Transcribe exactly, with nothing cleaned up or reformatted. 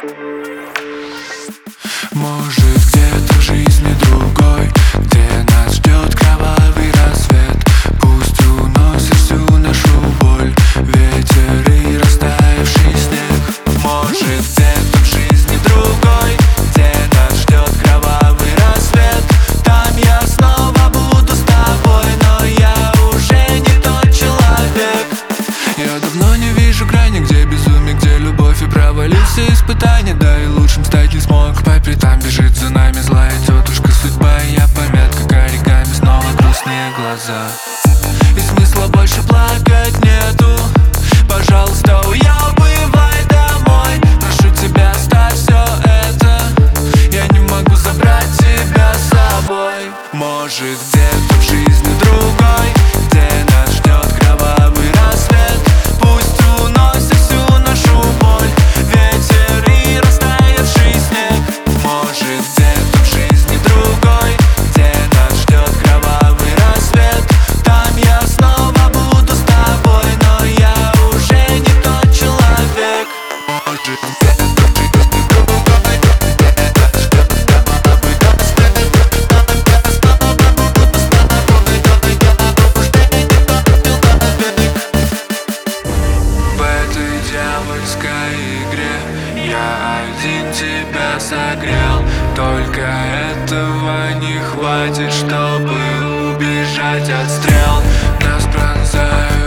Может, где-то в жизни другой, где нас ждет кровавый рассвет. Пусть уносит всю нашу боль ветер и растаявший снег. Может, где-то в жизни другой, где нас ждет кровавый рассвет. Там я снова буду с тобой, но я уже не тот человек. Я давно не вижу грани, где безумие, где любовь, и провалился испытания. Да и лучшим стать не смог. По пятам бежит за нами злая тетушка судьба, и я помят как оригами, снова грустные глаза. И смысла больше плакать нету. Пожалуйста, уебывай домой. Прошу тебя, оставь все это. Я не могу забрать тебя с собой. Может, где-то в жизни другой, где нас ждет кровавый рассвет. Пусть уносит всю нашу боль ветер и растаявший снег. Может, где-то в жизни другой, где нас ждет кровавый рассвет. Там я снова буду с тобой, но я уже не тот человек. Может, где-то в жизни другой, где нас ждет кровавый рассвет. Там я снова буду с тобой, но я уже не тот человек. В этой дьявольской игре я один тебя согрел. Только этого не хватит, чтобы убежать от стрел. Нас пронзают